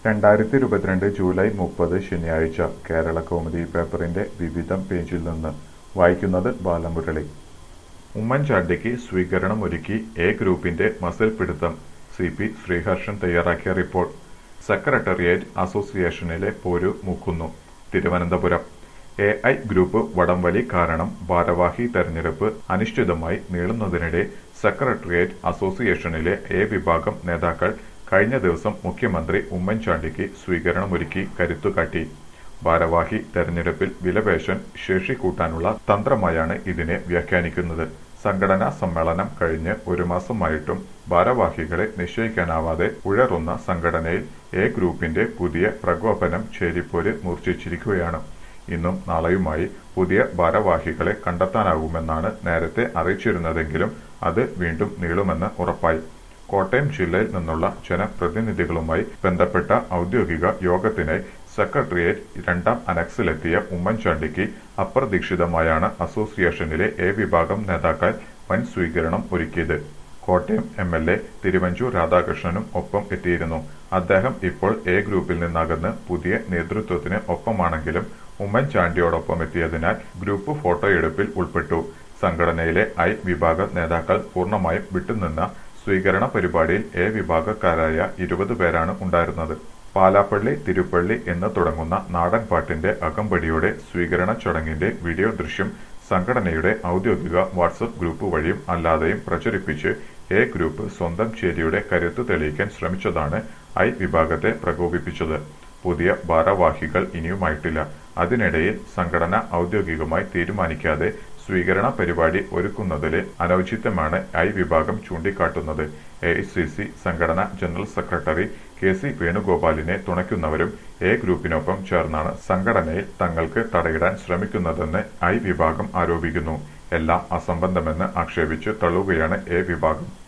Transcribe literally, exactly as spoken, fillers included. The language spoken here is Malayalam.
രണ്ടായിരത്തി ഇരുപത്തിരണ്ട് ജൂലൈ മുപ്പത് ശനിയാഴ്ച കേരളകൗമുദി പേപ്പറിന്റെ വിവിധം പേജിൽ നിന്ന് വായിക്കുന്നത് ബാലമുരളി. ഉമ്മൻചാണ്ടിക്ക് സ്വീകരണമൊരുക്കി എ ഗ്രൂപ്പിന്റെ മസിൽപിടുത്തം. സി പി ശ്രീഹർഷൻ തയ്യാറാക്കിയ റിപ്പോർട്ട്. സെക്രട്ടേറിയറ്റ് അസോസിയേഷനിലെ പോരു മൂക്കുന്നു. തിരുവനന്തപുരം. എ ഐ ഗ്രൂപ്പ് വടംവലി കാരണം ഭാരവാഹി തെരഞ്ഞെടുപ്പ് അനിശ്ചിതമായി നീളുന്നതിനിടെ സെക്രട്ടേറിയറ്റ് അസോസിയേഷനിലെ എ വിഭാഗം നേതാക്കൾ കഴിഞ്ഞ ദിവസം മുഖ്യമന്ത്രി ഉമ്മൻചാണ്ടിക്ക് സ്വീകരണമൊരുക്കി കരുത്തുകാട്ടി. ഭാരവാഹി തെരഞ്ഞെടുപ്പിൽ വിലപേശാൻ ശേഷി കൂട്ടാനുള്ള തന്ത്രമായാണ് ഇതിനെ വ്യാഖ്യാനിക്കുന്നത്. സംഘടനാ സമ്മേളനം കഴിഞ്ഞ് ഒരു മാസമായിട്ടും ഭാരവാഹികളെ നിശ്ചയിക്കാനാവാതെ ഉഴറുന്ന സംഘടനയിൽ എ ഗ്രൂപ്പിന്റെ പുതിയ പ്രകോപനം ചേരിപ്പോര് മൂർച്ഛിച്ചിരിക്കുകയാണ്. ഇന്നും നാളെയുമായി പുതിയ ഭാരവാഹികളെ കണ്ടെത്താനാകുമെന്നാണ് നേരത്തെ അറിയിച്ചിരുന്നതെങ്കിലും അത് വീണ്ടും നീളുമെന്ന് ഉറപ്പായി. കോട്ടയം ജില്ലയിൽ നിന്നുള്ള ജനപ്രതിനിധികളുമായി ബന്ധപ്പെട്ട ഔദ്യോഗിക യോഗത്തിനായി സെക്രട്ടേറിയറ്റ് രണ്ടാം അനക്സിലെത്തിയ ഉമ്മൻചാണ്ടിക്ക് അപ്രതീക്ഷിതമായാണ് അസോസിയേഷനിലെ എ വിഭാഗം നേതാക്കൾ വൻ സ്വീകരണം ഒരുക്കിയത്. Kottayam M L A Thiruvanchoor രാധാകൃഷ്ണനും ഒപ്പം എത്തിയിരുന്നു. അദ്ദേഹം ഇപ്പോൾ എ ഗ്രൂപ്പിൽ നിന്നകന്ന് പുതിയ നേതൃത്വത്തിന് ഒപ്പമാണെങ്കിലും ഉമ്മൻചാണ്ടിയോടൊപ്പം എത്തിയതിനാൽ ഗ്രൂപ്പ് ഫോട്ടോയെടുപ്പിൽ ഉൾപ്പെട്ടു. സംഘടനയിലെ ഐ വിഭാഗ നേതാക്കൾ പൂർണ്ണമായും വിട്ടുനിന്ന സ്വീകരണ പരിപാടിയിൽ എ വിഭാഗക്കാരായ ഇരുപത് പേരാണ് ഉണ്ടായിരുന്നത്. പാലാപ്പള്ളി തിരുപ്പള്ളി എന്ന് തുടങ്ങുന്ന നാടൻ പാട്ടിന്റെ അകമ്പടിയോടെ സ്വീകരണ ചടങ്ങിന്റെ വീഡിയോ ദൃശ്യം സംഘടനയുടെ ഔദ്യോഗിക വാട്സ്ആപ്പ് ഗ്രൂപ്പ് വഴിയും അല്ലാതെയും പ്രചരിപ്പിച്ച് എ ഗ്രൂപ്പ് സ്വന്തം ചേരിയുടെ കരുത്ത് തെളിയിക്കാൻ ശ്രമിച്ചതാണ് ഐ വിഭാഗത്തെ പ്രകോപിപ്പിച്ചത്. പുതിയ ഭാരവാഹികൾ ഇനിയുമായിട്ടില്ല. അതിനിടയിൽ സംഘടന ഔദ്യോഗികമായി തീരുമാനിക്കാതെ സ്വീകരണ പരിപാടി ഒരുക്കുന്നതിലെ അനൌചിത്യമാണ് ഐ വിഭാഗം ചൂണ്ടിക്കാട്ടുന്നത്. എ ഐ സി സി സംഘടനാ ജനറൽ സെക്രട്ടറി കെ സി വേണുഗോപാലിനെ തുണയ്ക്കുന്നവരും എ ഗ്രൂപ്പിനൊപ്പം ചേർന്നാണ് സംഘടനയിൽ തങ്ങൾക്ക് തടയിടാൻ ശ്രമിക്കുന്നതെന്ന് ഐ വിഭാഗം ആരോപിക്കുന്നു. എല്ലാം അസംബന്ധമെന്ന് ആക്ഷേപിച്ച് തള്ളുകയാണ് എ വിഭാഗം.